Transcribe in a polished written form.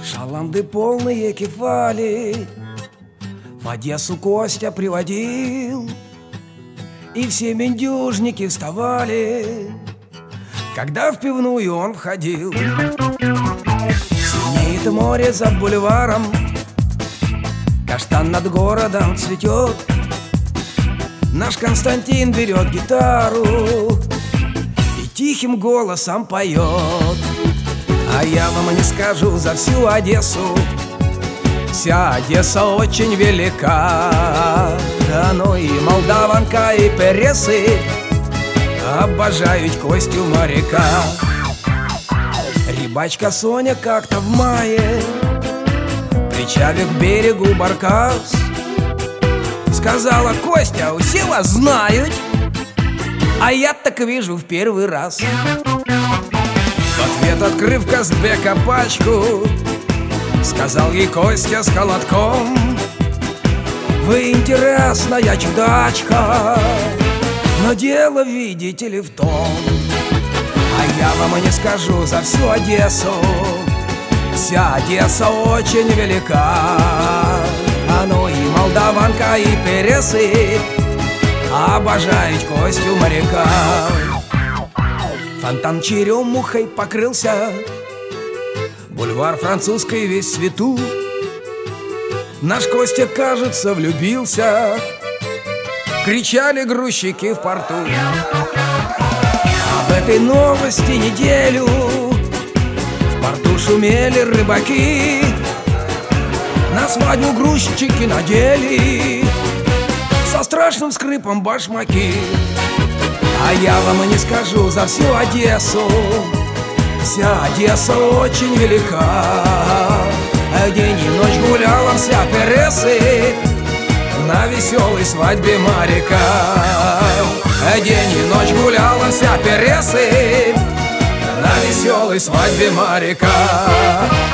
Шаланды полные кефали в Одессу Костя приводил, и все мендюжники вставали, когда в пивную он входил. Синеет море за бульваром, каштан над городом цветет. Наш Константин берет гитару и тихим голосом поет. А я вам не скажу за всю Одессу, вся Одесса очень велика. Да ну и молдаванка, и пересы обожают Костю моряка. Рыбачка Соня как-то в мае, причалив к берегу баркас, сказала: Костя, все вас знают, а я так вижу в первый раз. В ответ, открыв Казбека пачку, сказал ей Костя с холодком: вы интересная чудачка, но дело, видите ли, в том. А я вам и не скажу за всю Одессу, вся Одесса очень велика. А ну и молдаванка, и пересы обожают Костю моряка. Фонтан черемухой покрылся, бульвар французской весь в цвету. Наш Костя, кажется, влюбился, кричали грузчики в порту. Об этой новости неделю в порту шумели рыбаки, на свадьбу грузчики надели со страшным скрипом башмаки. А я вам и не скажу за всю Одессу, вся Одесса очень велика. День и ночь гуляла вся пересы на веселой свадьбе моряка. День и ночь гуляла вся пересы на веселой свадьбе моряка.